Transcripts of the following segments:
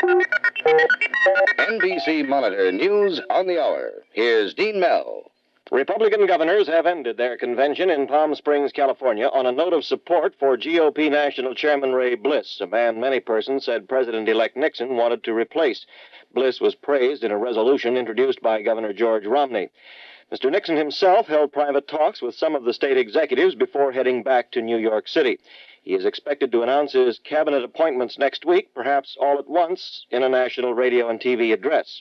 NBC Monitor News on the Hour. Here's Dean Mell. Republican governors have ended their convention in Palm Springs, California, on a note of support for GOP National Chairman Ray Bliss, a man many persons said President-elect Nixon wanted to replace. Bliss was praised in a resolution introduced by Governor George Romney. Mr. Nixon himself held private talks with some of the state executives before heading back to New York City. He is expected to announce his cabinet appointments next week, perhaps all at once, in a national radio and TV address.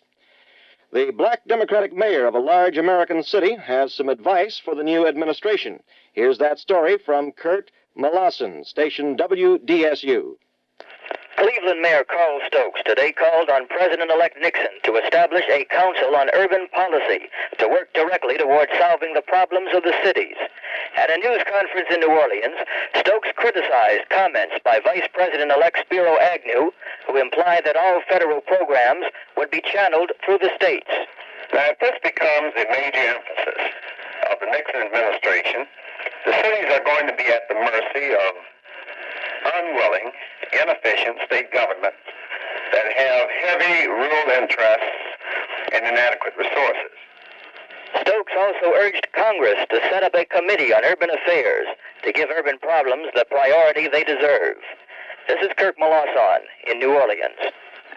The black Democratic mayor of a large American city has some advice for the new administration. Here's that story from Kurt Molassen, station WDSU. Cleveland Mayor Carl Stokes today called on President-elect Nixon to establish a council on urban policy to work directly toward solving the problems of the cities. At a news conference in New Orleans, Stokes criticized comments by Vice President-elect Spiro Agnew, who implied that all federal programs would be channeled through the states. Now, if this becomes a major emphasis of the Nixon administration, the cities are going to be at the mercy of unwilling, inefficient state governments that have heavy rural interests and inadequate resources. Stokes also urged Congress to set up a committee on urban affairs to give urban problems the priority they deserve. This is Kirk Molassen in New Orleans.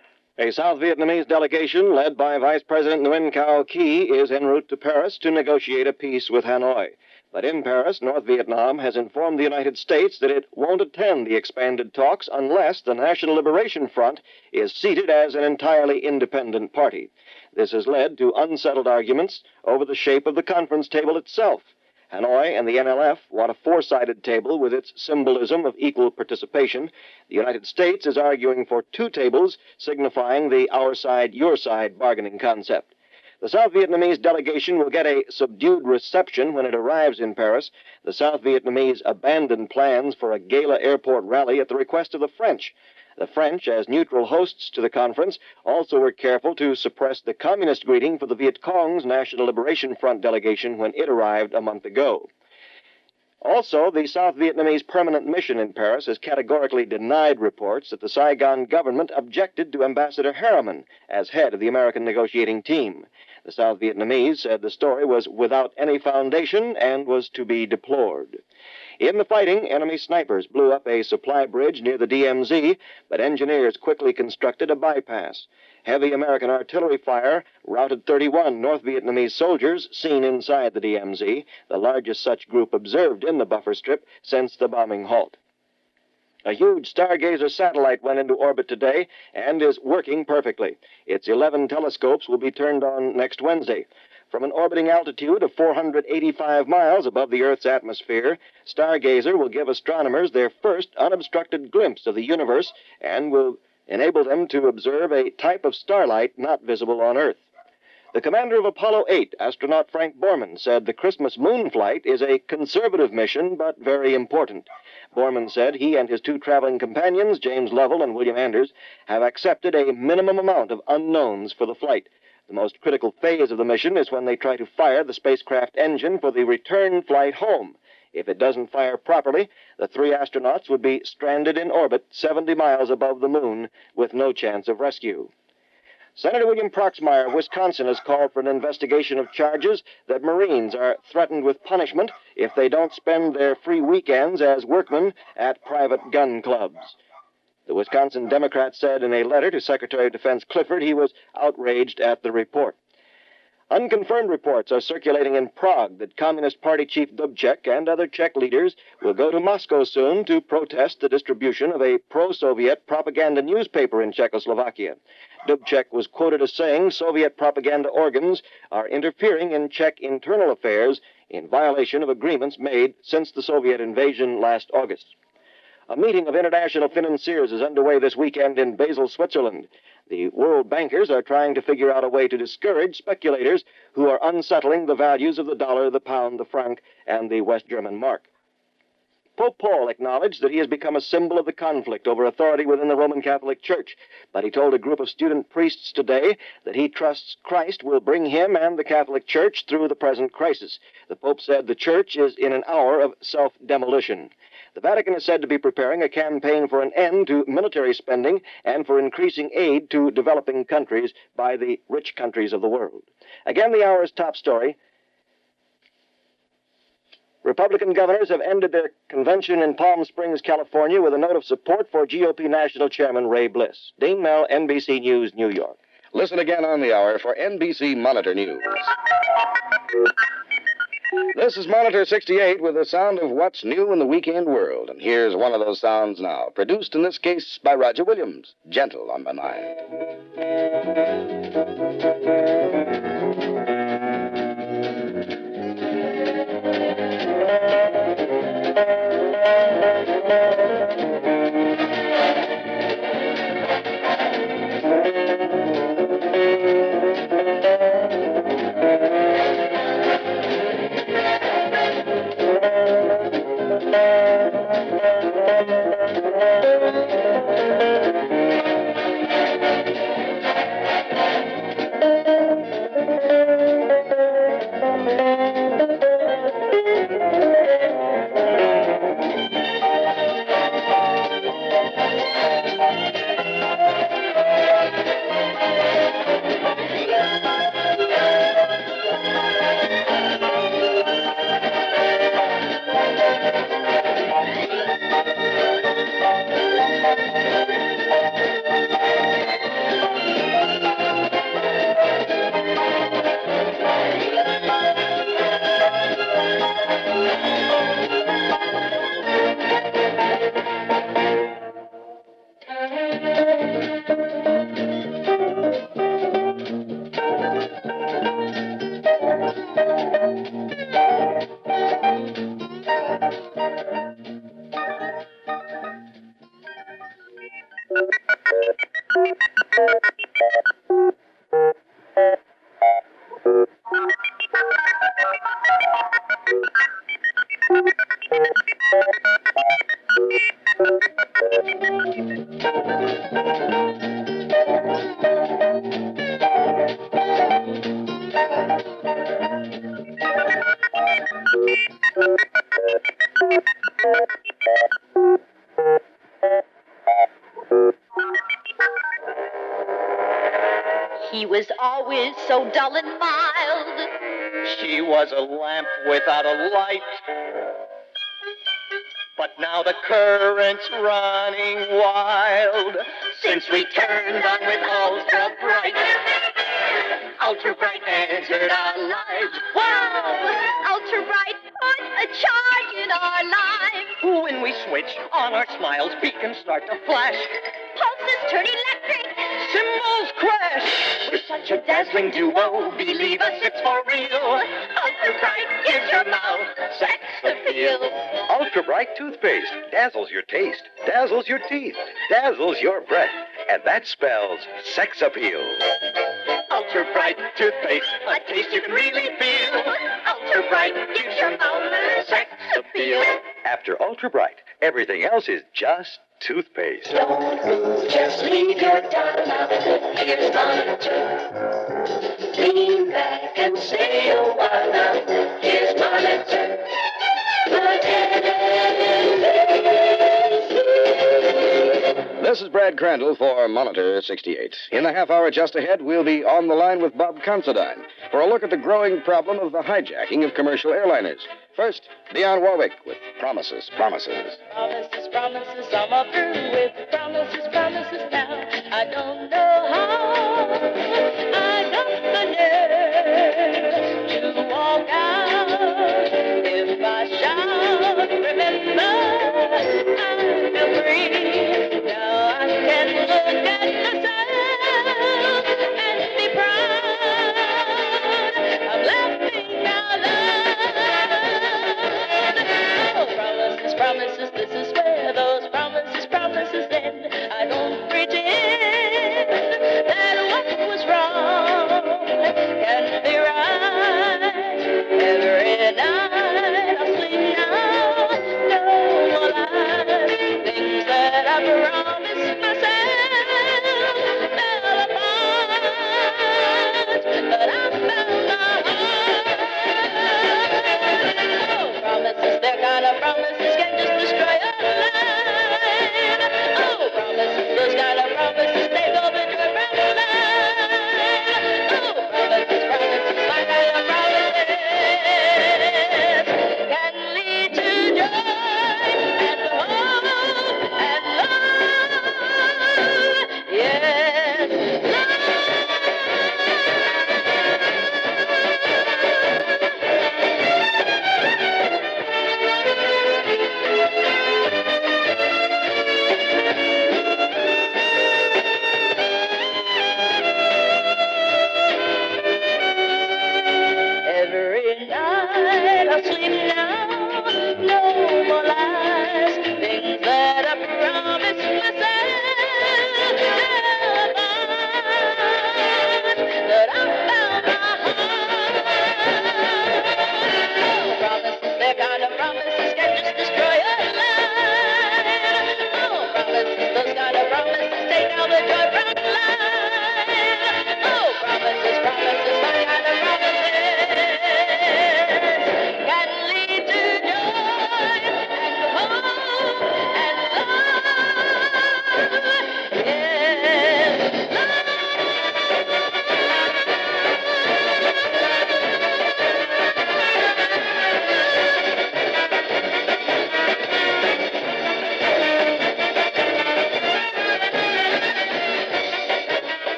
A South Vietnamese delegation led by Vice President Nguyen Cao Ky is en route to Paris to negotiate a peace with Hanoi. But in Paris, North Vietnam has informed the United States that it won't attend the expanded talks unless the National Liberation Front is seated as an entirely independent party. This has led to unsettled arguments over the shape of the conference table itself. Hanoi and the NLF want a four-sided table with its symbolism of equal participation. The United States is arguing for two tables, signifying the our side, your side bargaining concept. The South Vietnamese delegation will get a subdued reception when it arrives in Paris. The South Vietnamese abandoned plans for a gala airport rally at the request of the French. The French, as neutral hosts to the conference, also were careful to suppress the communist greeting for the Viet Cong's National Liberation Front delegation when it arrived a month ago. Also, the South Vietnamese permanent mission in Paris has categorically denied reports that the Saigon government objected to Ambassador Harriman as head of the American negotiating team. The South Vietnamese said the story was without any foundation and was to be deplored. In the fighting, enemy snipers blew up a supply bridge near the DMZ, but engineers quickly constructed a bypass. Heavy American artillery fire routed 31 North Vietnamese soldiers seen inside the DMZ, the largest such group observed in the buffer strip since the bombing halt. A huge Stargazer satellite went into orbit today and is working perfectly. Its 11 telescopes will be turned on next Wednesday. From an orbiting altitude of 485 miles above the Earth's atmosphere, Stargazer will give astronomers their first unobstructed glimpse of the universe and will enable them to observe a type of starlight not visible on Earth. The commander of Apollo 8, astronaut Frank Borman, said the Christmas moon flight is a conservative mission, but very important. Borman said he and his two traveling companions, James Lovell and William Anders, have accepted a minimum amount of unknowns for the flight. The most critical phase of the mission is when they try to fire the spacecraft engine for the return flight home. If it doesn't fire properly, the three astronauts would be stranded in orbit 70 miles above the moon with no chance of rescue. Senator William Proxmire of Wisconsin has called for an investigation of charges that Marines are threatened with punishment if they don't spend their free weekends as workmen at private gun clubs. The Wisconsin Democrat said in a letter to Secretary of Defense Clifford he was outraged at the report. Unconfirmed reports are circulating in Prague that Communist Party Chief Dubček and other Czech leaders will go to Moscow soon to protest the distribution of a pro-Soviet propaganda newspaper in Czechoslovakia. Dubček was quoted as saying Soviet propaganda organs are interfering in Czech internal affairs in violation of agreements made since the Soviet invasion last August. A meeting of international financiers is underway this weekend in Basel, Switzerland. The world bankers are trying to figure out a way to discourage speculators who are unsettling the values of the dollar, the pound, the franc, and the West German mark. Pope Paul acknowledged that he has become a symbol of the conflict over authority within the Roman Catholic Church, but he told a group of student priests today that he trusts Christ will bring him and the Catholic Church through the present crisis. The Pope said the Church is in an hour of self-demolition. The Vatican is said to be preparing a campaign for an end to military spending and for increasing aid to developing countries by the rich countries of the world. Again, the hour's top story. Republican governors have ended their convention in Palm Springs, California, with a note of support for GOP National Chairman Ray Bliss. Dean Mel, NBC News, New York. Listen again on the hour for NBC Monitor News. This is Monitor 68 with the sound of what's new in the weekend world. And here's one of those sounds now, produced in this case by Roger Williams. Gentle on my mind. He was always so dull and mild. She was a lamp without a light. But now the current's running wild. Since we turned on with Ultra Bright, Ultra Bright entered our lives. Wow! Ultra Bright put a charge in our lives. When we switch on, our smiles beacons start to flash. Pulses turn electric. Cymbals crash. We're such a dazzling duo. Believe us, it's for real. Ultra Bright gives your mouth sex appeal. Ultra Bright toothpaste dazzles your taste, dazzles your teeth, dazzles your breath, and that spells sex appeal. Ultra Bright toothpaste, a taste you can really feel. Ultra Bright gives your mouth sex appeal. After Ultra Bright, everything else is just toothpaste. Don't move, just leave your doll out. Here's Monitor. Lean back and stay a while now. Here's Monitor. This is Brad Crandall for Monitor 68. In the half hour just ahead, we'll be on the line with Bob Considine for a look at the growing problem of the hijacking of commercial airliners. First, Dionne Warwick with Promises, Promises. Promises, promises, I'm through with promises, promises now. I don't know how I got the nerve to walk out. If I shout, remember, I feel free. Now I can look at myself and be proud. I'm laughing out loud. Oh, promises, promises, this is where those promises, promises end. I don't pretend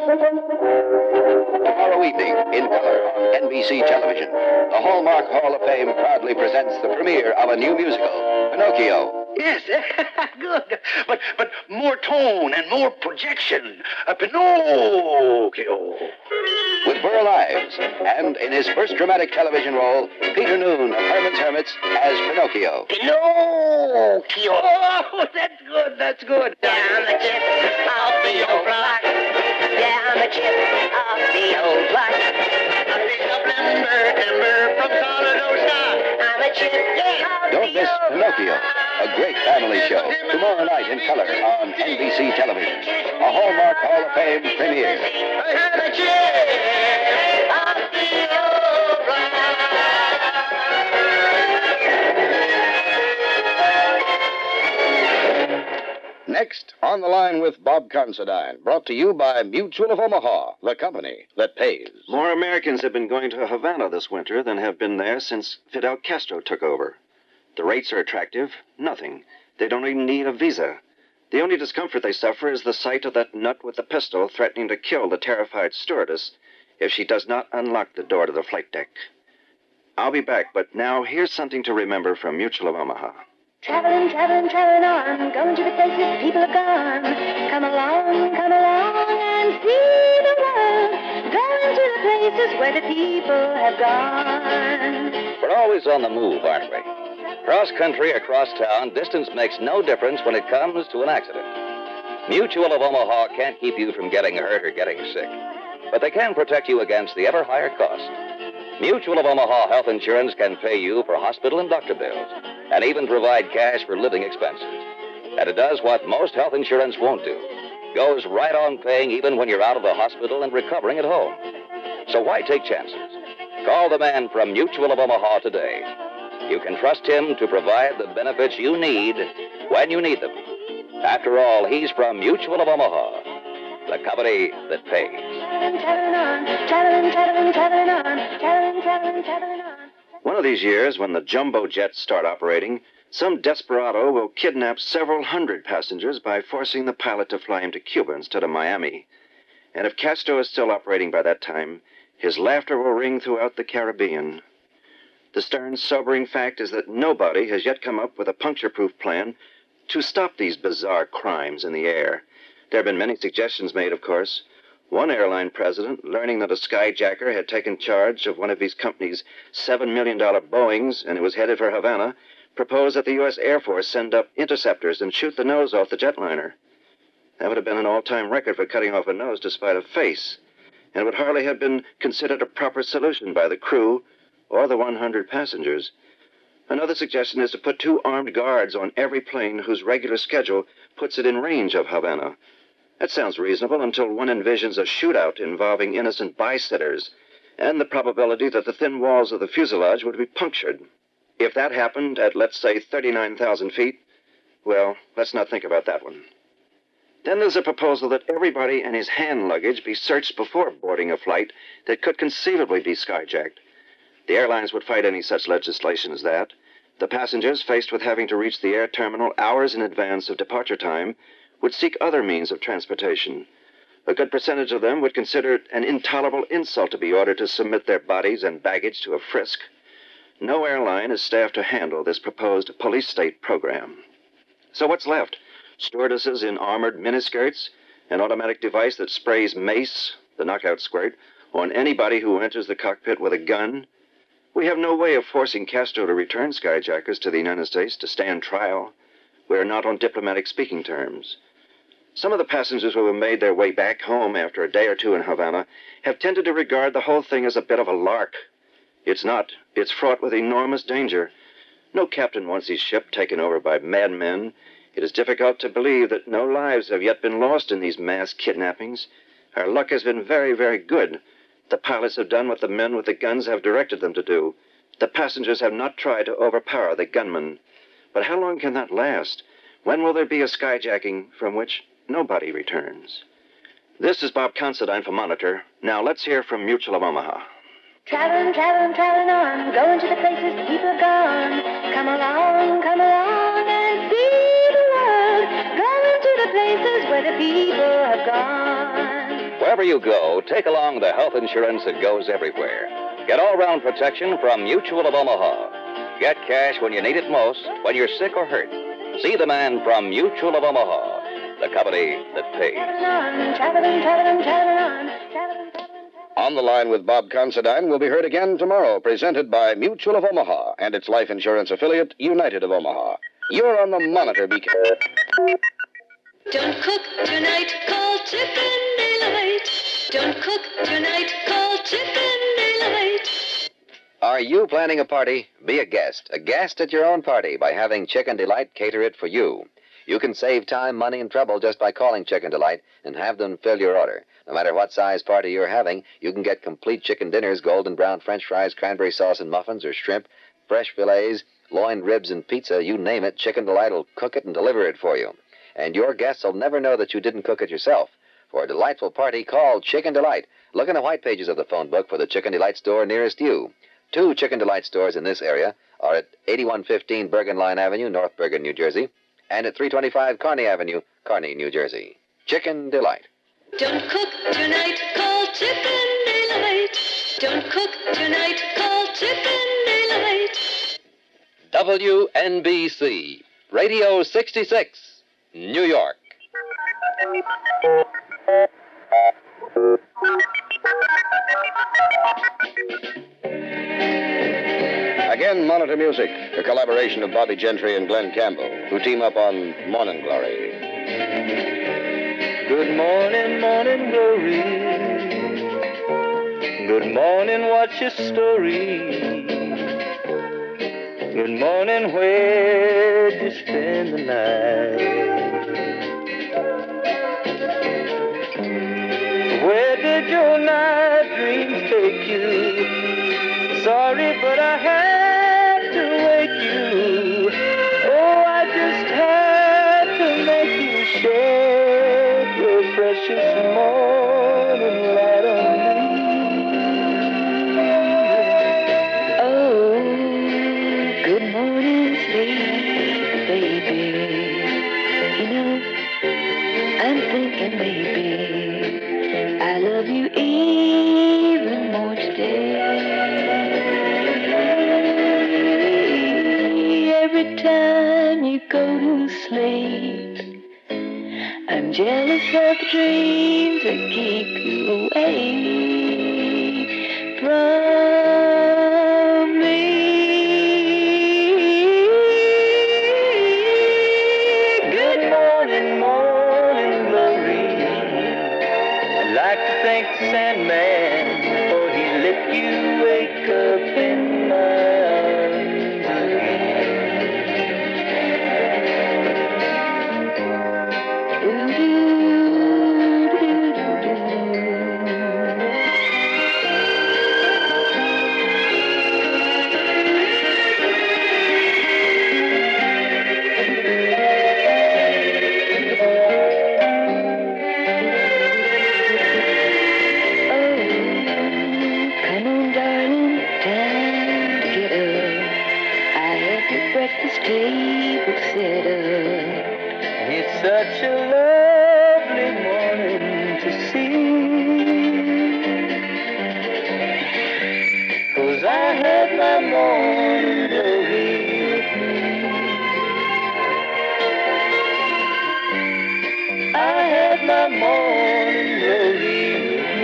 Tomorrow evening, in color on NBC television, the Hallmark Hall of Fame proudly presents the premiere of a new musical, Pinocchio. Yes, good. But more tone and more projection. Pinocchio. With Burl Ives, and in his first dramatic television role, Peter Noone of Herman's Hermits as Pinocchio. Pinocchio. Oh, that's good. Yeah, I'm the chip of the old block. Yeah, I'm the chip of the old block. I picked up timber from Colorado Sky. I'm a chip of Don't the miss old Pinocchio, a great family show, tomorrow night in color on NBC television. A Hallmark Hall of Fame premiere. I had a chip of the old block. Next, On the Line with Bob Considine, brought to you by Mutual of Omaha, the company that pays. More Americans have been going to Havana this winter than have been there since Fidel Castro took over. The rates are attractive. Nothing. They don't even need a visa. The only discomfort they suffer is the sight of that nut with the pistol threatening to kill the terrified stewardess if she does not unlock the door to the flight deck. I'll be back, but now here's something to remember from Mutual of Omaha. Traveling, traveling, traveling on, going to the places people have gone. Come along and see the world. Going to the places where the people have gone. We're always on the move, aren't we? Cross country or cross town, distance makes no difference when it comes to an accident. Mutual of Omaha can't keep you from getting hurt or getting sick, but they can protect you against the ever higher cost. Mutual of Omaha Health Insurance can pay you for hospital and doctor bills, and even provide cash for living expenses. And it does what most health insurance won't do. Goes right on paying even when you're out of the hospital and recovering at home. So why take chances? Call the man from Mutual of Omaha today. You can trust him to provide the benefits you need when you need them. After all, he's from Mutual of Omaha, the company that pays. One of these years, when the jumbo jets start operating, some desperado will kidnap several hundred passengers by forcing the pilot to fly him to Cuba instead of Miami. And if Castro is still operating by that time, his laughter will ring throughout the Caribbean. The stern, sobering fact is that nobody has yet come up with a puncture-proof plan to stop these bizarre crimes in the air. There have been many suggestions made, of course. One airline president, learning that a skyjacker had taken charge of one of his company's $7 million Boeings and it was headed for Havana, proposed that the U.S. Air Force send up interceptors and shoot the nose off the jetliner. That would have been an all-time record for cutting off a nose despite a face, and it would hardly have been considered a proper solution by the crew or the 100 passengers. Another suggestion is to put 2 armed guards on every plane whose regular schedule puts it in range of Havana. That sounds reasonable until one envisions a shootout involving innocent bystanders and the probability that the thin walls of the fuselage would be punctured. If that happened at, let's say, 39,000 feet, well, let's not think about that one. Then there's a proposal that everybody and his hand luggage be searched before boarding a flight that could conceivably be skyjacked. The airlines would fight any such legislation as that. The passengers, faced with having to reach the air terminal hours in advance of departure time, would seek other means of transportation. A good percentage of them would consider it an intolerable insult to be ordered to submit their bodies and baggage to a frisk. No airline is staffed to handle this proposed police state program. So what's left? Stewardesses in armored miniskirts, an automatic device that sprays mace, the knockout squirt, on anybody who enters the cockpit with a gun. We have no way of forcing Castro to return skyjackers to the United States to stand trial. We are not on diplomatic speaking terms. Some of the passengers who have made their way back home after a day or two in Havana have tended to regard the whole thing as a bit of a lark. It's not. It's fraught with enormous danger. No captain wants his ship taken over by madmen. It is difficult to believe that no lives have yet been lost in these mass kidnappings. Our luck has been very, very good. The pilots have done what the men with the guns have directed them to do. The passengers have not tried to overpower the gunmen. But how long can that last? When will there be a skyjacking from which nobody returns? This is Bob Considine for Monitor. Now let's hear from Mutual of Omaha. Traveling, traveling, traveling on, going to the places the people have gone. Come along and see the world. Going to the places where the people have gone. Wherever you go, take along the health insurance that goes everywhere. Get all-round protection from Mutual of Omaha. Get cash when you need it most, when you're sick or hurt. See the man from Mutual of Omaha, the company that pays. On the Line with Bob Considine will be heard again tomorrow, presented by Mutual of Omaha and its life insurance affiliate, United of Omaha. You're on the Monitor, BK. Don't cook tonight, call Chicken Delight. Don't cook tonight, call Chicken Delight. Are you planning a party? Be a guest at your own party by having Chicken Delight cater it for you. You can save time, money, and trouble just by calling Chicken Delight and have them fill your order. No matter what size party you're having, you can get complete chicken dinners, golden brown French fries, cranberry sauce and muffins, or shrimp, fresh fillets, loin ribs and pizza, you name it, Chicken Delight will cook it and deliver it for you. And your guests will never know that you didn't cook it yourself. For a delightful party, call Chicken Delight. Look in the white pages of the phone book for the Chicken Delight store nearest you. 2 Chicken Delight stores in this area are at 8115 Bergen Line Avenue, North Bergen, New Jersey, and at 325 Kearney Avenue, Kearney, New Jersey. Chicken Delight. Don't cook tonight, call Chicken Delight. Don't cook tonight, call Chicken Delight. WNBC, Radio 66, New York. Again, Monitor Music, a collaboration of Bobby Gentry and Glenn Campbell, who team up on Morning Glory. Good morning, morning glory. Good morning, what's your story? Good morning, where'd you spend the night? Where did your night dreams take you? Sorry, but I had to wake you. Oh, I just had to make you shed your precious morning light on me. Oh, good morning, sweet baby. You know, I'm thinking maybe I love you even more today. Every time you go to sleep, I'm jealous of the dreams that keep you away from me. Good morning, morning glory. I'd like to thank the Sandman, for he let you wake up in my arms again. Come on, darling, time to get up. I have the breakfast table set up. It's such a lovely morning to see, 'cause I had my morning glory with me. I had my morning glory with me.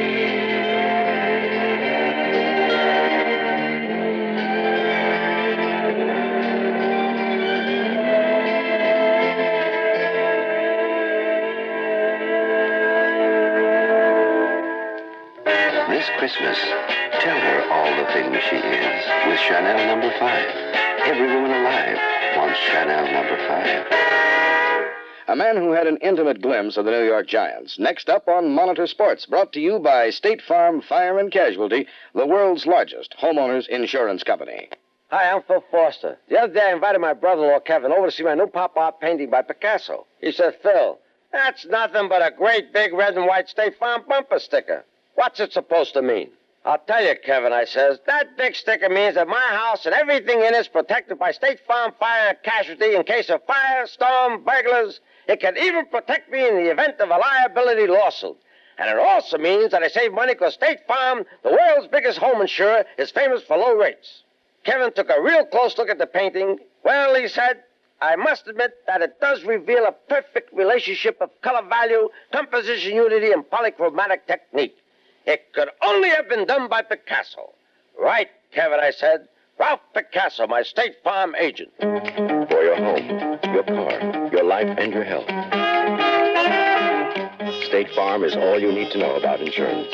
This Christmas, tell her all the things she is with Chanel No. 5. Every woman alive wants Chanel No. 5. A man who had an intimate glimpse of the New York Giants. Next up on Monitor Sports, brought to you by State Farm Fire and Casualty, the world's largest homeowners insurance company. Hi, I'm Phil Foster. The other day I invited my brother-in-law, Kevin, over to see my new pop art painting by Picasso. He said, Phil, that's nothing but a great big red and white State Farm bumper sticker. What's it supposed to mean? I'll tell you, Kevin, I says, that big sticker means that my house and everything in it is protected by State Farm Fire and Casualty in case of fire, storm, burglars. It can even protect me in the event of a liability lawsuit. And it also means that I save money because State Farm, the world's biggest home insurer, is famous for low rates. Kevin took a real close look at the painting. Well, he said, I must admit that it does reveal a perfect relationship of color value, composition unity, and polychromatic technique. It could only have been done by Picasso. Right, Kevin, I said. Ralph Picasso, my State Farm agent. For your home, your car, your life, and your health. State Farm is all you need to know about insurance.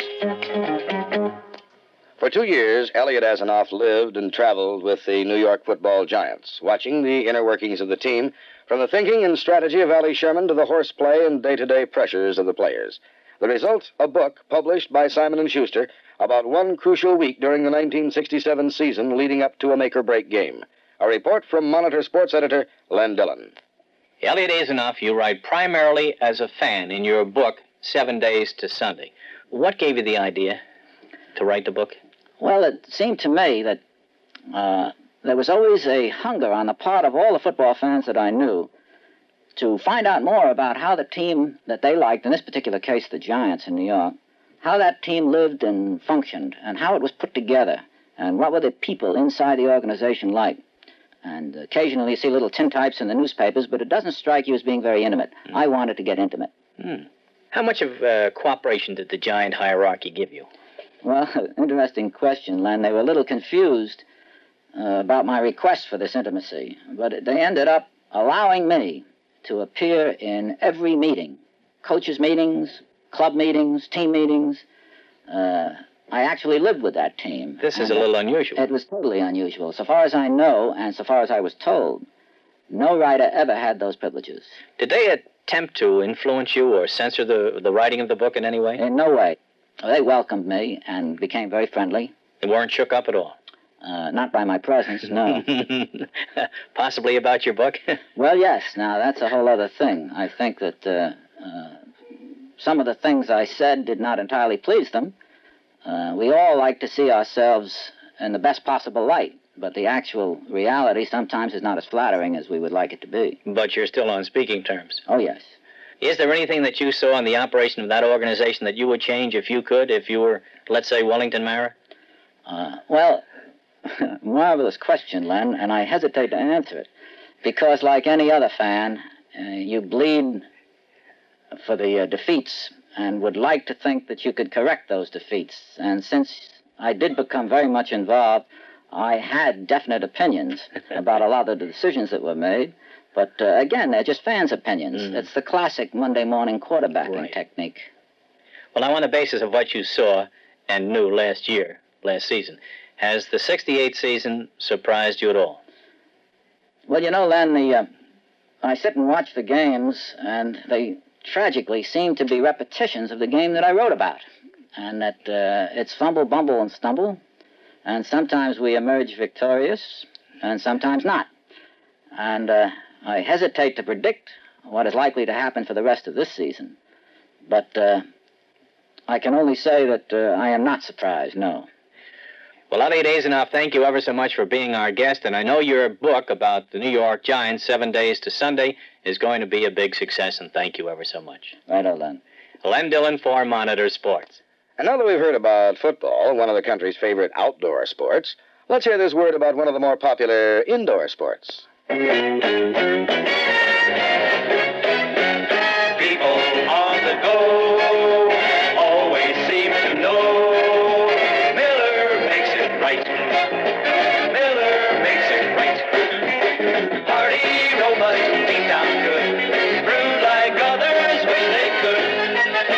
For 2 years, Elliot Asanoff lived and traveled with the New York Football Giants, watching the inner workings of the team, from the thinking and strategy of Allie Sherman to the horseplay and day-to-day pressures of the players. The result, a book published by Simon & Schuster about one crucial week during the 1967 season leading up to a make-or-break game. A report from Monitor sports editor Len Dillon. Elliot Asanoff, you write primarily as a fan in your book, 7 Days to Sunday. What gave you the idea to write the book? Well, it seemed to me that there was always a hunger on the part of all the football fans that I knew to find out more about how the team that they liked, in this particular case the Giants in New York, how that team lived and functioned, and how it was put together, and what were the people inside the organization like. And occasionally you see little tintypes in the newspapers, but it doesn't strike you as being very intimate. I wanted to get intimate. How much of cooperation did the Giant hierarchy give you? Well, interesting question, Len. They were a little confused about my request for this intimacy, but they ended up allowing me to appear in every meeting, coaches' meetings, club meetings, team meetings. I actually lived with that team. This is a little unusual. It was totally unusual. So far as I know, and so far as I was told, no writer ever had those privileges. Did they attempt to influence you or censor the writing of the book in any way? In no way. They welcomed me and became very friendly. They weren't shook up at all? Not by my presence, no. Possibly about your book? Well, yes. Now, that's a whole other thing. I think that some of the things I said did not entirely please them. We all like to see ourselves in the best possible light, but the actual reality sometimes is not as flattering as we would like it to be. But you're still on speaking terms? Oh, yes. Is there anything that you saw in the operation of that organization that you would change if you could, if you were, let's say, Wellington Mara? Well, marvelous question, Len, and I hesitate to answer it. Because like any other fan, you bleed for the defeats and would like to think that you could correct those defeats. And since I did become very much involved, I had definite opinions about a lot of the decisions that were made. But again, they're just fans' opinions. It's the classic Monday morning quarterbacking technique. Well, now, on the basis of what you saw and knew last season, has the 68 season surprised you at all? Well, you know, Len, I sit and watch the games, and they tragically seem to be repetitions of the game that I wrote about. And that it's fumble, bumble, and stumble. And sometimes we emerge victorious, and sometimes not. And I hesitate to predict what is likely to happen for the rest of this season. But I can only say that I am not surprised, no. Well, Elliot Asanoff, thank you ever so much for being our guest, and I know your book about the New York Giants, 7 Days to Sunday, is going to be a big success, and thank you ever so much. Righto, Len. Len Dillon for Monitor Sports. And now that we've heard about football, one of the country's favorite outdoor sports, let's hear this word about one of the more popular indoor sports. People on the go always seem to know Miller makes it right. Miller makes it right. Hearty, robust, deep down good. Brewed like others wish they could.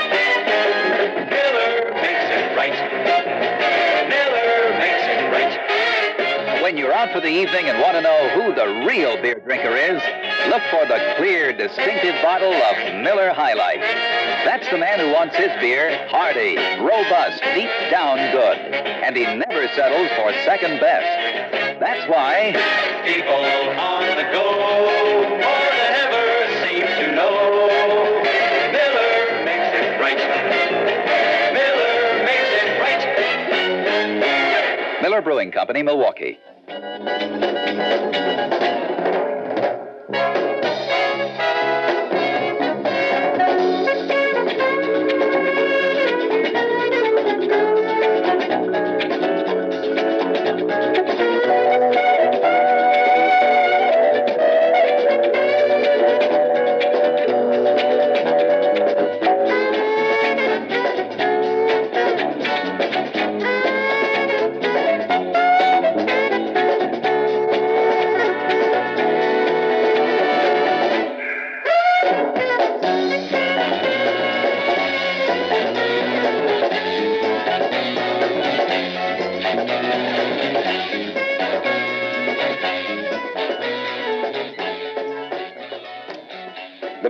Miller makes it right. Miller makes it right. When you're out for the evening and want to know who the real beer drinker is, look for the clear, distinctive bottle of Miller High Life. That's the man who wants his beer hearty, robust, deep down good. And he never settles for second best. That's why people on the go more than ever seem to know Miller makes it right. Miller makes it right. Miller Brewing Company, Milwaukee.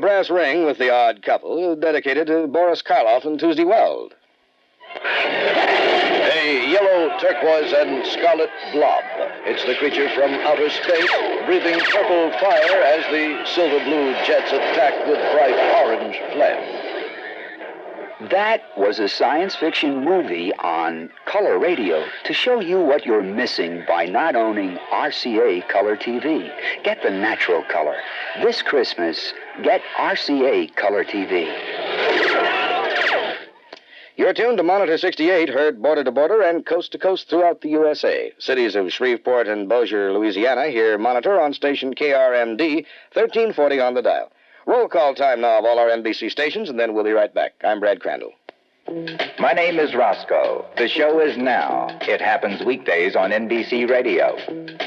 brass ring with the odd couple, dedicated to Boris Karloff and Tuesday Weld. A yellow, turquoise, and scarlet blob. It's the creature from outer space, breathing purple fire as the silver-blue jets attack with bright orange flame. That was a science fiction movie on color radio to show you what you're missing by not owning RCA Color TV. Get the natural color. This Christmas, get RCA Color TV. You're tuned to Monitor 68, heard border to border and coast to coast throughout the USA. Cities of Shreveport and Bossier, Louisiana, hear Monitor on station KRMD, 1340 on the dial. Roll call time now of all our NBC stations, and then we'll be right back. I'm Brad Crandall. My name is Roscoe. The show is Now. It happens weekdays on NBC Radio.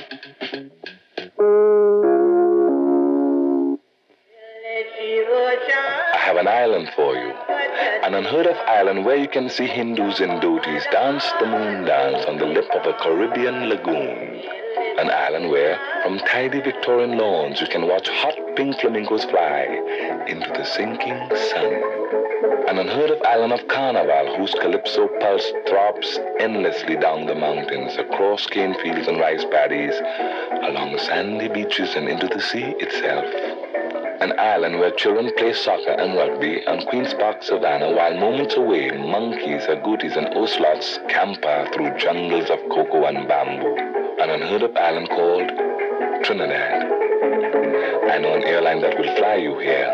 I have an island for you. An unheard of island where you can see Hindus and dhotis dance the moon dance on the lip of a Caribbean lagoon. An island where, from tidy Victorian lawns, you can watch hot pink flamingos fly into the sinking sun. An unheard of island of Carnival whose calypso pulse throbs endlessly down the mountains, across cane fields and rice paddies, along sandy beaches and into the sea itself. An island where children play soccer and rugby on Queen's Park Savannah, while moments away, monkeys, agoutis, and ocelots scamper through jungles of cocoa and bamboo. An unheard of island called Trinidad. I know an airline that will fly you here.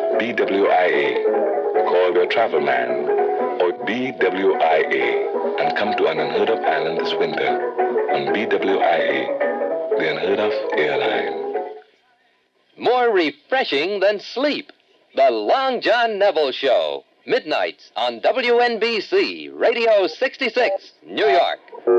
BWIA. Call your travel man. Or BWIA. And come to an unheard of island this winter on BWIA, the unheard of airline. More refreshing than sleep. The Long John Neville Show. Midnights on WNBC, Radio 66, New York.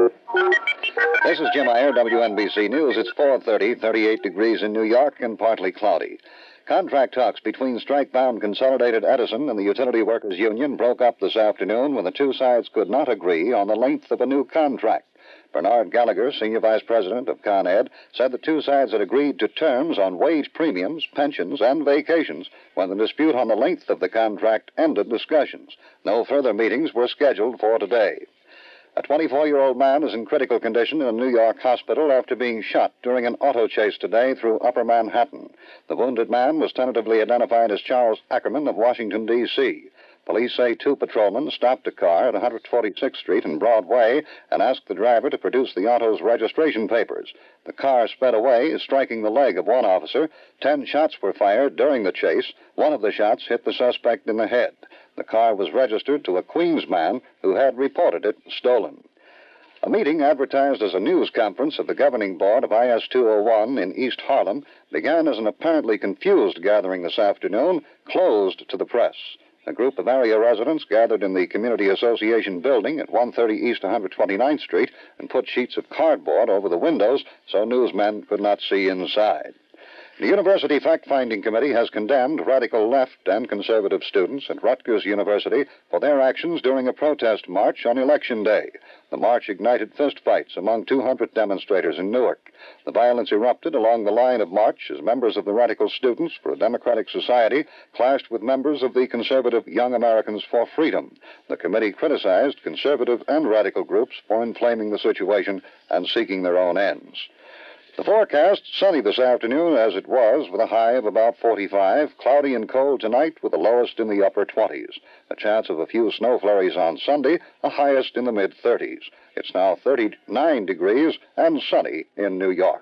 This is Jim Iyer, WNBC News. It's 4:30, 38 degrees in New York and partly cloudy. Contract talks between strike-bound Consolidated Edison and the Utility Workers Union broke up this afternoon when the two sides could not agree on the length of a new contract. Bernard Gallagher, Senior Vice President of Con Ed, said the two sides had agreed to terms on wage premiums, pensions, and vacations when the dispute on the length of the contract ended discussions. No further meetings were scheduled for today. A 24-year-old man is in critical condition in a New York hospital after being shot during an auto chase today through Upper Manhattan. The wounded man was tentatively identified as Charles Ackerman of Washington, D.C. Police say two patrolmen stopped a car at 146th Street and Broadway and asked the driver to produce the auto's registration papers. The car sped away, striking the leg of one officer. 10 shots were fired during the chase. One of the shots hit the suspect in the head. The car was registered to a Queens man who had reported it stolen. A meeting advertised as a news conference of the governing board of IS-201 in East Harlem began as an apparently confused gathering this afternoon, closed to the press. A group of area residents gathered in the Community Association building at 130 East 129th Street and put sheets of cardboard over the windows so newsmen could not see inside. The University Fact-Finding Committee has condemned radical left and conservative students at Rutgers University for their actions during a protest march on Election Day. The march ignited fistfights among 200 demonstrators in Newark. The violence erupted along the line of march as members of the Radical Students for a Democratic Society clashed with members of the conservative Young Americans for Freedom. The committee criticized conservative and radical groups for inflaming the situation and seeking their own ends. The forecast, sunny this afternoon as it was, with a high of about 45, cloudy and cold tonight with the lowest in the upper 20s. A chance of a few snow flurries on Sunday, a highest in the mid-30s. It's now 39 degrees and sunny in New York.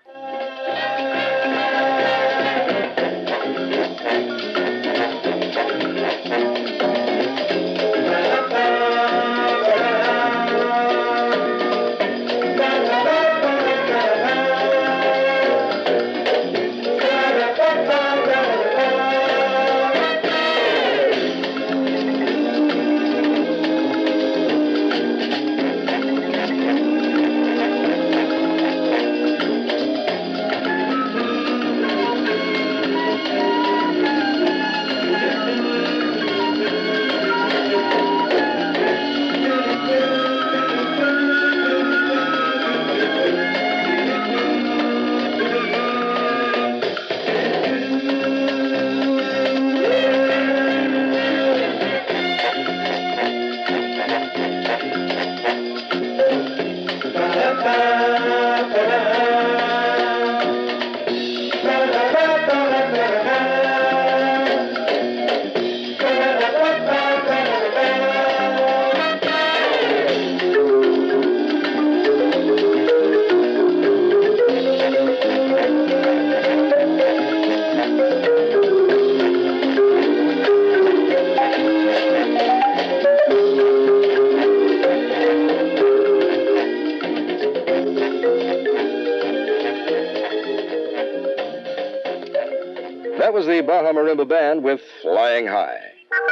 Panama Marimba Band with Flying High.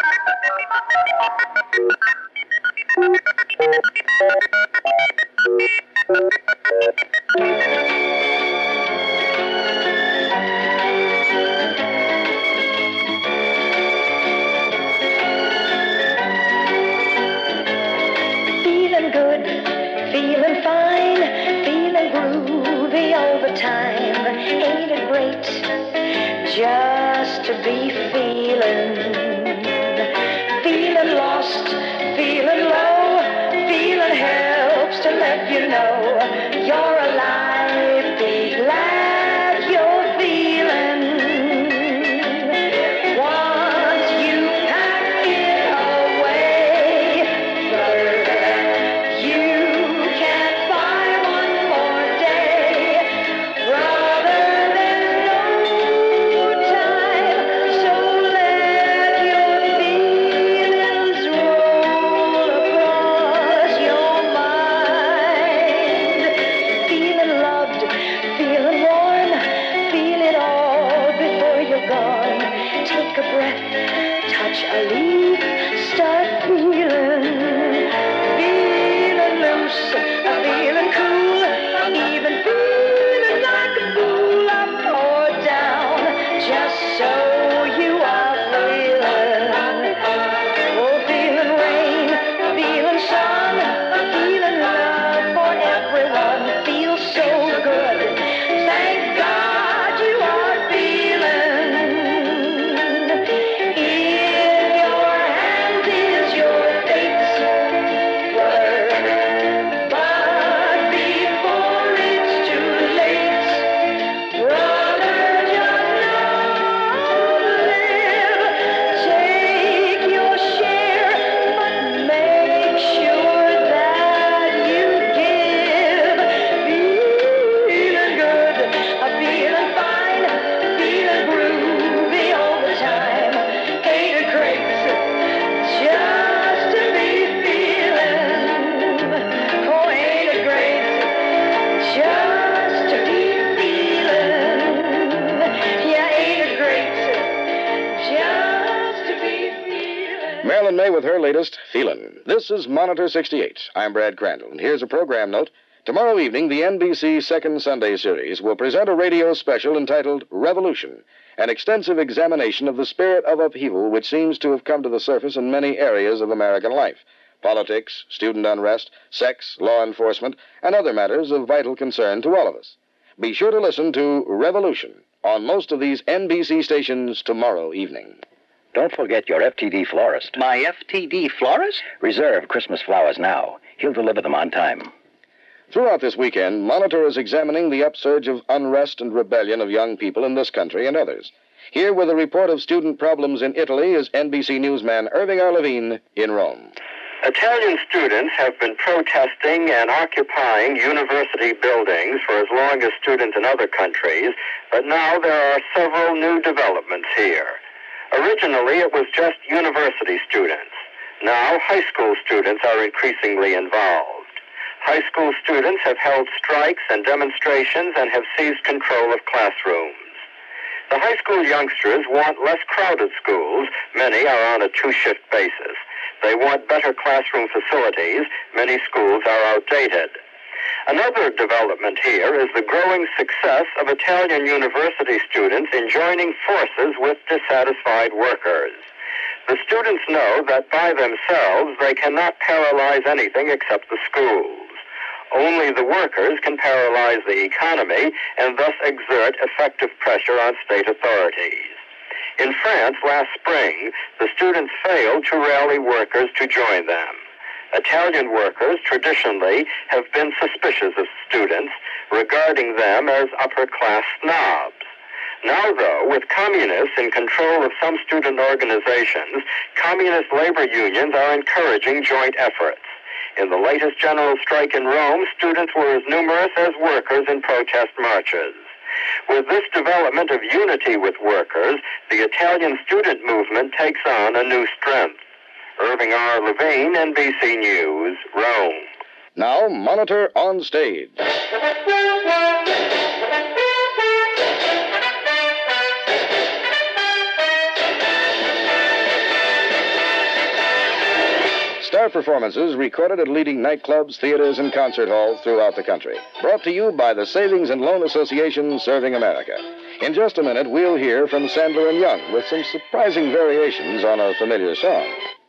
Feeling good, feeling fine, feeling groovy all the time. Ain't it great just to be feeling? Feeling lost, feeling low, feeling helps to let you know you're alive. Be glad you're feeling. Once you pack it away, you can't buy one more day. Brother, there's no time, so let your feelings roll across your mind. Feeling loved, feeling warm, feel it all before you're gone. Take a breath, touch a leaf, start feeling. Feeling loose, feeling cool, even feeling like a fool up or down, just so you are feeling. Oh, feeling rain, feeling sun, feeling love for everyone, feels so good. Thank God you are feeling. In your hands is your fate's word. But before it's too late, brother, just live. Take your share, but make sure that you give. Feeling good, feeling fine, feeling groovy all the time. Ain't it great just to be feeling? Oh, ain't it great just to be feeling? Yeah, ain't it great just to be feeling? Marilyn May with her latest, Feelin'. This is Monitor 68. I'm Brad Crandall, and here's a program note. Tomorrow evening, the NBC Second Sunday series will present a radio special entitled Revolution, an extensive examination of the spirit of upheaval which seems to have come to the surface in many areas of American life. Politics, student unrest, sex, law enforcement, and other matters of vital concern to all of us. Be sure to listen to Revolution on most of these NBC stations tomorrow evening. Don't forget your FTD florist. My FTD florist? Reserve Christmas flowers now. He'll deliver them on time. Throughout this weekend, Monitor is examining the upsurge of unrest and rebellion of young people in this country and others. Here with a report of student problems in Italy is NBC newsman Irving R. Levine in Rome. Italian students have been protesting and occupying university buildings for as long as students in other countries, but now there are several new developments here. Originally, it was just university students. Now, high school students are increasingly involved. High school students have held strikes and demonstrations and have seized control of classrooms. The high school youngsters want less crowded schools. Many are on a two-shift basis. They want better classroom facilities. Many schools are outdated. Another development here is the growing success of Italian university students in joining forces with dissatisfied workers. The students know that by themselves they cannot paralyze anything except the schools. Only the workers can paralyze the economy and thus exert effective pressure on state authorities. In France last spring, the students failed to rally workers to join them. Italian workers traditionally have been suspicious of students, regarding them as upper-class snobs. Now, though, with communists in control of some student organizations, communist labor unions are encouraging joint efforts. In the latest general strike in Rome, students were as numerous as workers in protest marches. With this development of unity with workers, the Italian student movement takes on a new strength. Irving R. Levine, NBC News, Rome. Now, Monitor on stage. Star performances recorded at leading nightclubs, theaters, and concert halls throughout the country. Brought to you by the Savings and Loan Association serving America. In just a minute, we'll hear from Sandler and Young with some surprising variations on a familiar song.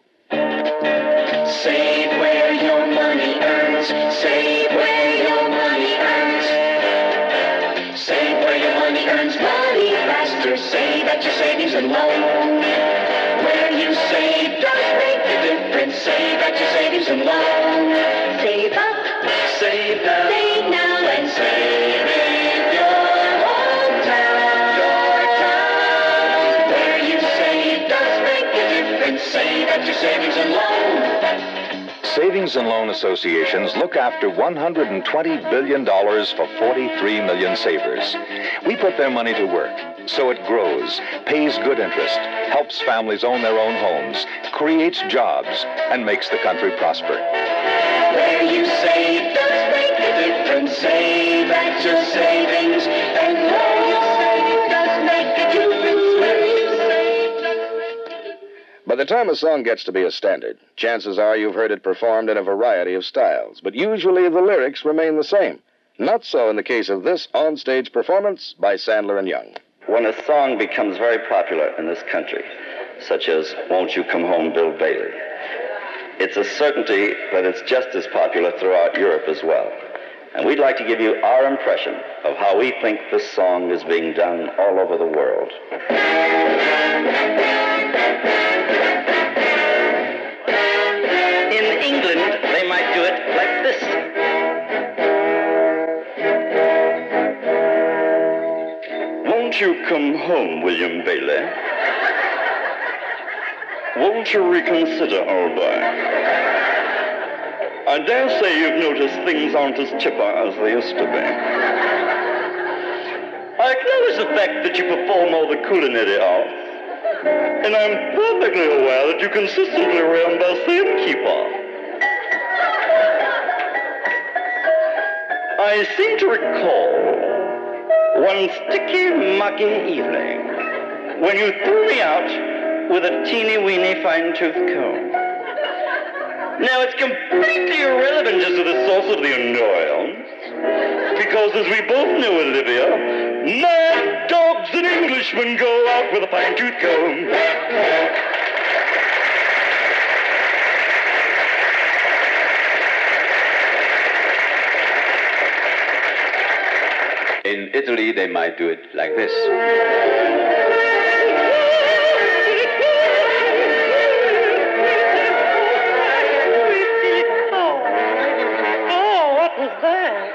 Save where your money earns. Save where your money earns. Save where your money earns money faster. Save at your savings and loan. Where you save does make a difference. Save at your savings and loan. Save up. Save now. Save now and save in your hometown. Your town. Where you save does make a difference. Save at your savings and loan. Savings and loan associations look after $120 billion for 43 million savers. We put their money to work, so it grows, pays good interest, helps families own their own homes, creates jobs, and makes the country prosper. Where you save does make a difference. Save at your savings and loan. Does make a difference. Where you save does make a difference. By the time a song gets to be a standard, chances are you've heard it performed in a variety of styles, but usually the lyrics remain the same. Not so in the case of this onstage performance by Sandler and Young. When a song becomes very popular in this country, such as Won't You Come Home, Bill Bailey, it's a certainty that it's just as popular throughout Europe as well. And we'd like to give you our impression of how we think this song is being done all over the world. In England, they might do it like this. Won't you come home, William Bailey? Won't you reconsider, old boy? I dare say you've noticed things aren't as chipper as they used to be. I acknowledge the fact that you perform all the culinary arts, and I'm perfectly aware that you consistently reimburse the innkeeper. I seem to recall one sticky, muggy evening when you threw me out with a teeny-weeny fine-tooth comb. Now, it's completely irrelevant as to the source of the annoyance, because as we both know, Olivia, mad dogs and Englishmen go out with a fine-tooth comb. In Italy, they might do it like this. Oh, what was that?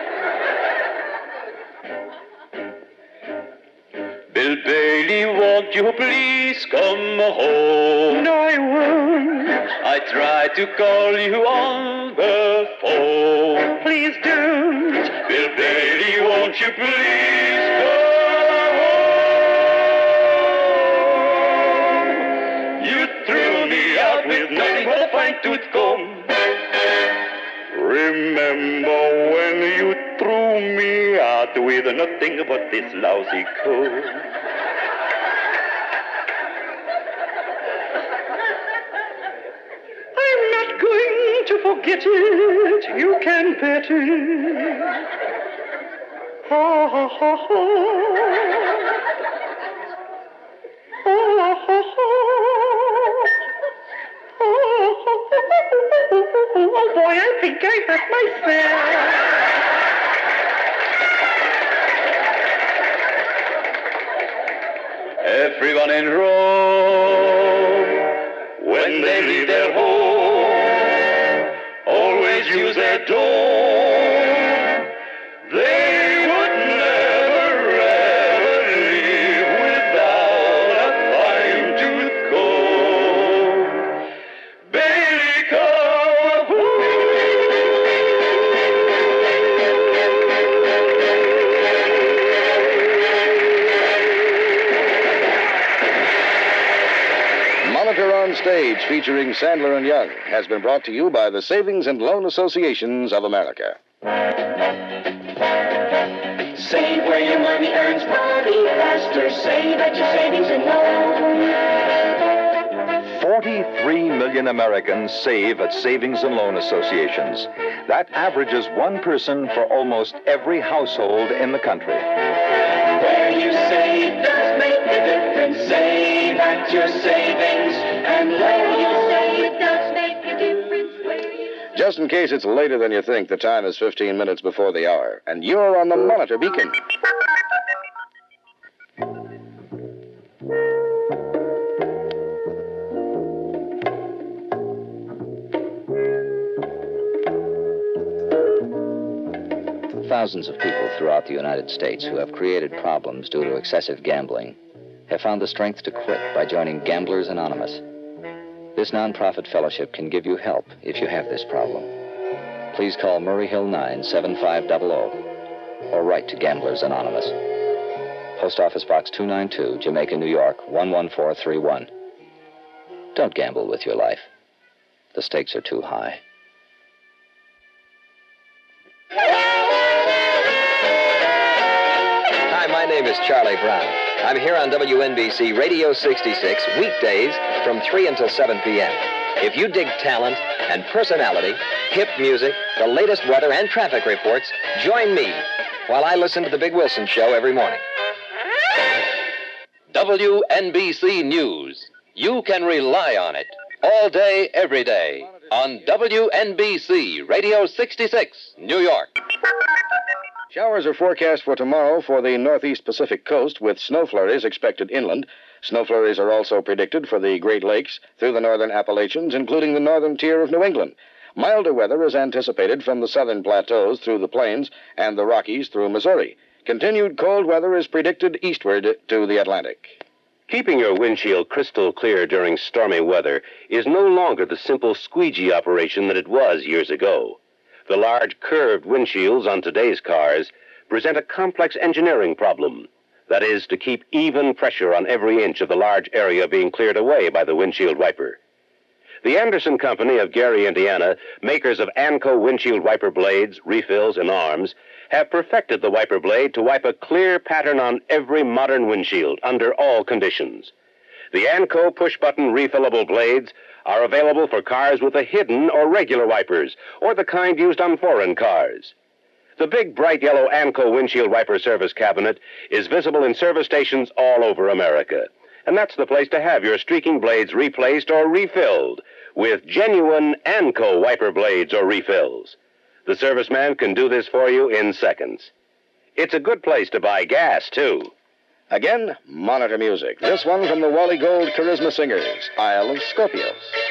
Bill Bailey, won't you please come home? No, I won't. I tried to call you on the phone. Please don't. Bill Bailey, won't you please come home? You threw me out with nothing but a fine-tooth comb. Remember when you threw me out with nothing but this lousy comb? I'm not going to forget it. You can bet it. Ha ha ha ha. Ha ha ha. Oh boy, I think I hurt myself. Everyone in Rome, when they leave their home, always use their door. They would never ever leave without a fine-tooth comb. Bailey, come Monitor on Stage, featuring Sandler and Young, has been brought to you by the Savings and Loan Associations of America. Save where your money earns money faster. Save at your savings and loan. 43 million Americans save at savings and loan associations. That averages one person for almost every household in the country. Where you save does make a difference. Save at your savings and loan. You save does make a difference. Just in case it's later than you think, the time is 15 minutes before the hour, and you're on the Monitor Beacon. Thousands of people throughout the United States who have created problems due to excessive gambling have found the strength to quit by joining Gamblers Anonymous. This nonprofit fellowship can give you help if you have this problem. Please call Murray Hill 97500 or write to Gamblers Anonymous. Post Office Box 292, Jamaica, New York 11431. Don't gamble with your life. The stakes are too high. Hi, my name is Charlie Brown. I'm here on WNBC Radio 66, weekdays from 3 until 7 p.m. If you dig talent and personality, hip music, the latest weather and traffic reports, join me while I listen to The Big Wilson Show every morning. WNBC News. You can rely on it all day, every day on WNBC Radio 66, New York. Showers are forecast for tomorrow for the northeast Pacific coast, with snow flurries expected inland. Snow flurries are also predicted for the Great Lakes through the northern Appalachians, including the northern tier of New England. Milder weather is anticipated from the southern plateaus through the plains and the Rockies through Missouri. Continued cold weather is predicted eastward to the Atlantic. Keeping your windshield crystal clear during stormy weather is no longer the simple squeegee operation that it was years ago. The large curved windshields on today's cars present a complex engineering problem. That is, to keep even pressure on every inch of the large area being cleared away by the windshield wiper. The Anderson Company of Gary, Indiana, makers of ANCO windshield wiper blades, refills, and arms, have perfected the wiper blade to wipe a clear pattern on every modern windshield under all conditions. The ANCO push-button refillable blades are available for cars with a hidden or regular wipers, or the kind used on foreign cars. The big bright yellow ANCO windshield wiper service cabinet is visible in service stations all over America. And that's the place to have your streaking blades replaced or refilled with genuine ANCO wiper blades or refills. The serviceman can do this for you in seconds. It's a good place to buy gas, too. Again, Monitor music. This one from the Wally Gold Charisma Singers, Isle of Scorpios.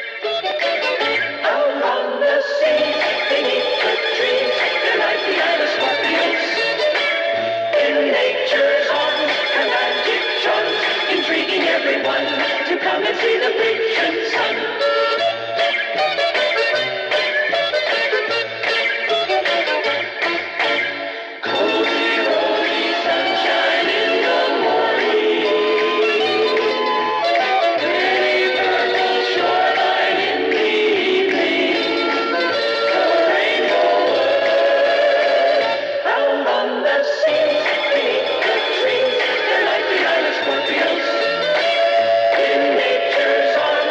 Out on the sea, beneath the trees, there lies the Isle of Scorpios. In nature's arms, her magic charms, intriguing everyone to come and see the Grecian sun. In nature's arms.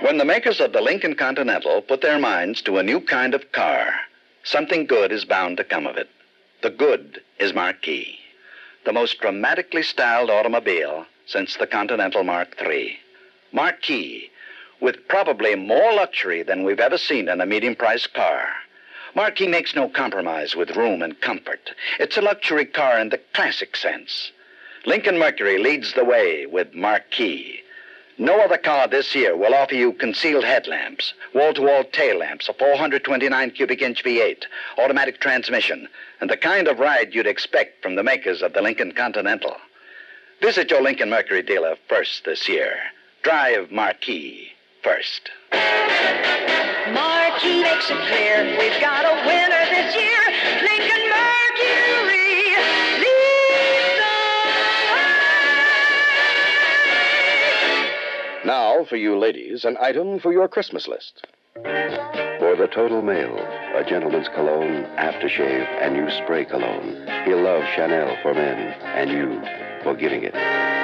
When the makers of the Lincoln Continental put their minds to a new kind of car, something good is bound to come of it. The good is Marquis, the most dramatically styled automobile since the Continental Mark III. Marquis, with probably more luxury than we've ever seen in a medium-priced car. Marquis makes no compromise with room and comfort. It's a luxury car in the classic sense. Lincoln Mercury leads the way with Marquis. No other car this year will offer you concealed headlamps, wall-to-wall tail lamps, a 429 cubic inch V8, automatic transmission, and the kind of ride you'd expect from the makers of the Lincoln Continental. Visit your Lincoln Mercury dealer first this year. Drive Marquis first. Marquis makes it clear we've got a winner this year. Lincoln Mercury leads Now, for you ladies, an item for your Christmas list. For the total male, a gentleman's cologne, aftershave, and you spray cologne. He'll love Chanel for men, and you for giving it.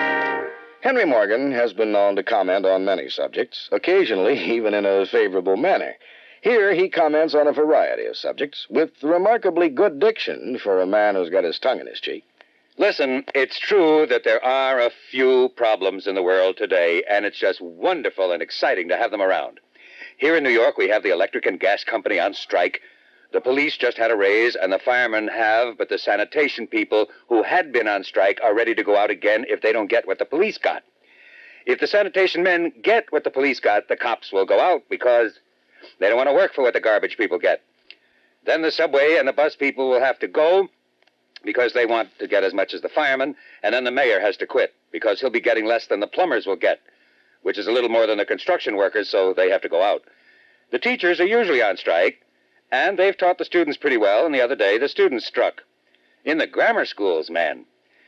Henry Morgan has been known to comment on many subjects, occasionally even in a favorable manner. Here he comments on a variety of subjects with remarkably good diction for a man who's got his tongue in his cheek. Listen, it's true that there are a few problems in the world today, and it's just wonderful and exciting to have them around. Here in New York, we have the electric and gas company on strike. The police just had a raise, and the firemen have, but the sanitation people who had been on strike are ready to go out again if they don't get what the police got. If the sanitation men get what the police got, the cops will go out because they don't want to work for what the garbage people get. Then the subway and the bus people will have to go because they want to get as much as the firemen, and then the mayor has to quit because he'll be getting less than the plumbers will get, which is a little more than the construction workers, so they have to go out. The teachers are usually on strike, and they've taught the students pretty well, and the other day the students struck. In the grammar schools, man,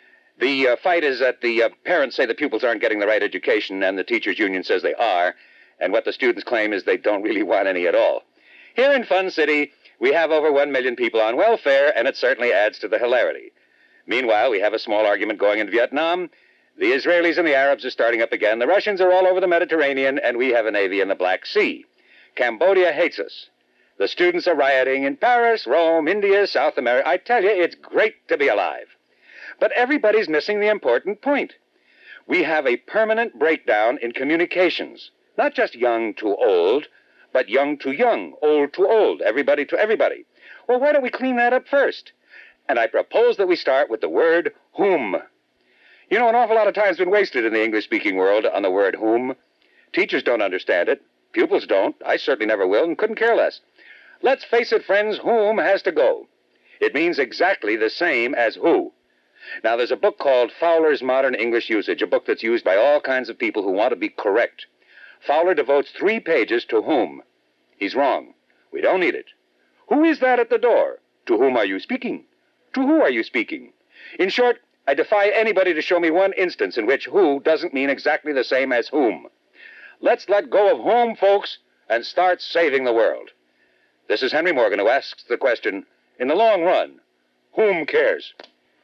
the fight is that the parents say the pupils aren't getting the right education, and the teachers' union says they are, and what the students claim is they don't really want any at all. Here in Fun City, we have over 1 million people on welfare, and it certainly adds to the hilarity. Meanwhile, we have a small argument going in Vietnam. The Israelis and the Arabs are starting up again. The Russians are all over the Mediterranean, and we have a navy in the Black Sea. Cambodia hates us. The students are rioting in Paris, Rome, India, South America. I tell you, it's great to be alive. But everybody's missing the important point. We have a permanent breakdown in communications. Not just young to old, but young to young, old to old, everybody to everybody. Well, why don't we clean that up first? And I propose that we start with the word whom. You know, an awful lot of time's been wasted in the English-speaking world on the word whom. Teachers don't understand it. Pupils don't. I certainly never will and couldn't care less. Let's face it, friends, whom has to go. It means exactly the same as who. Now, there's a book called Fowler's Modern English Usage, a book that's used by all kinds of people who want to be correct. Fowler devotes 3 pages to whom. He's wrong. We don't need it. Who is that at the door? To whom are you speaking? To who are you speaking? In short, I defy anybody to show me one instance in which who doesn't mean exactly the same as whom. Let's let go of whom, folks, and start saving the world. This is Henry Morgan who asks the question, in the long run, whom cares?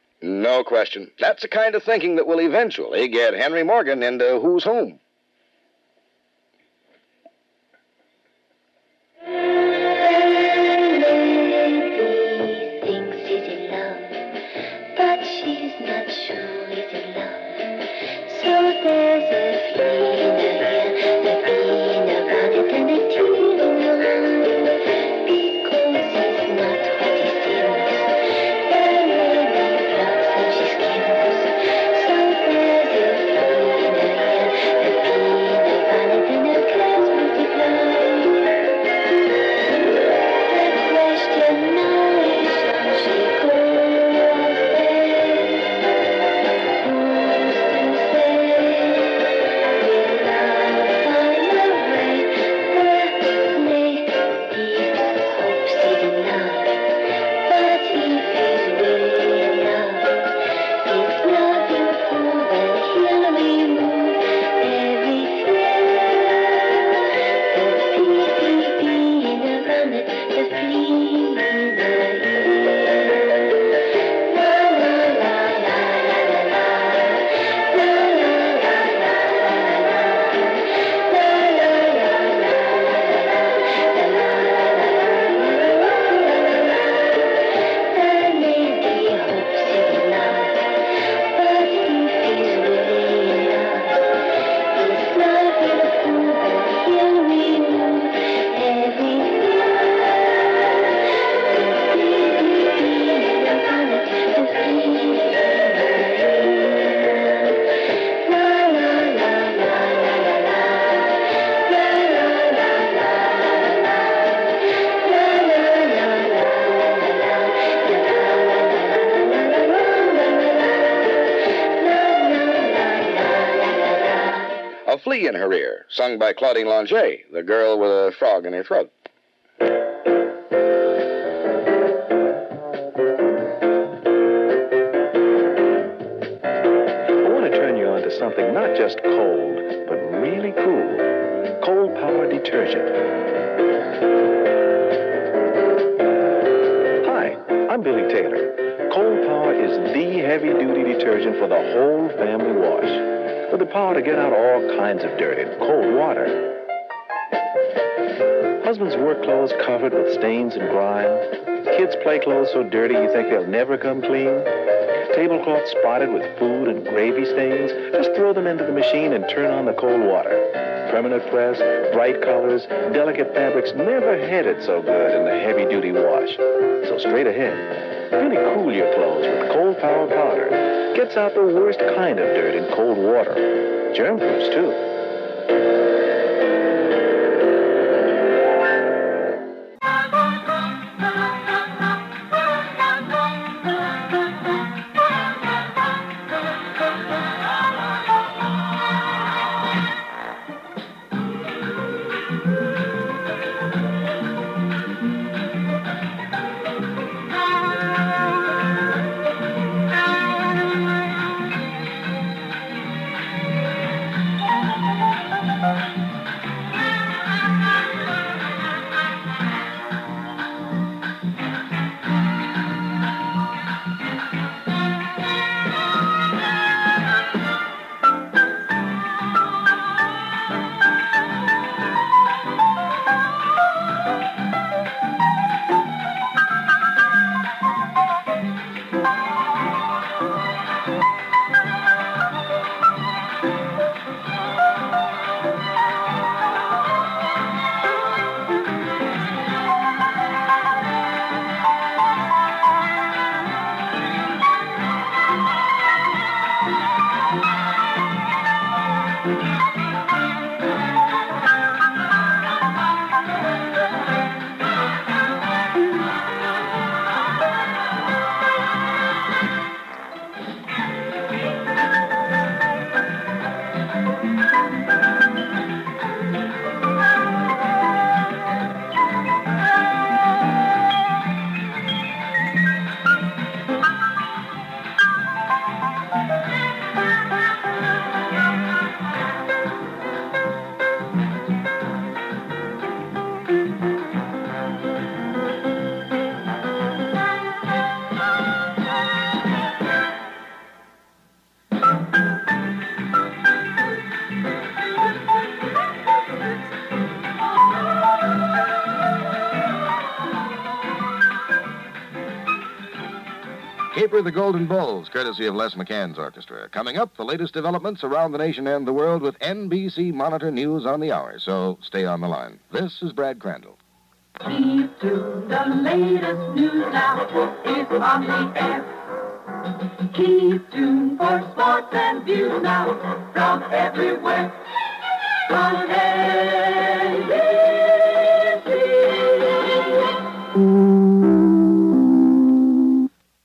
No question. That's the kind of thinking that will eventually get Henry Morgan into who's whom. but she's not sure he's in love. So there's a feeling in the air, the being about it and a tear around. Because he's not what he seems. The lady loves and she skims. So there's a feeling in the air, the Flea in Her Ear, sung by Claudine Longet, the girl with a frog in her throat. Something not just cold, but really cool. Cold Power detergent. Hi, I'm Billy Taylor. Cold Power is the heavy-duty detergent for the whole family wash, with the power to get out all kinds of dirt in cold water. Husbands' work clothes covered with stains and grime. Kids' play clothes so dirty you think they'll never come clean. Tablecloth spotted with food and gravy stains, just throw them into the machine and turn on the cold water. Permanent press, bright colors, delicate fabrics never had it so good in the heavy-duty wash. So straight ahead, really cool your clothes with Cold Power powder. Gets out the worst kind of dirt in cold water. Germ-proofs, too. Caper the Golden Bulls, courtesy of Les McCann's orchestra. Coming up, the latest developments around the nation and the world with NBC Monitor News on the hour. So stay on the line. This is Brad Crandall. Please do the latest news now is on the air. Keep tuned for sports and views now from everywhere. Go ahead.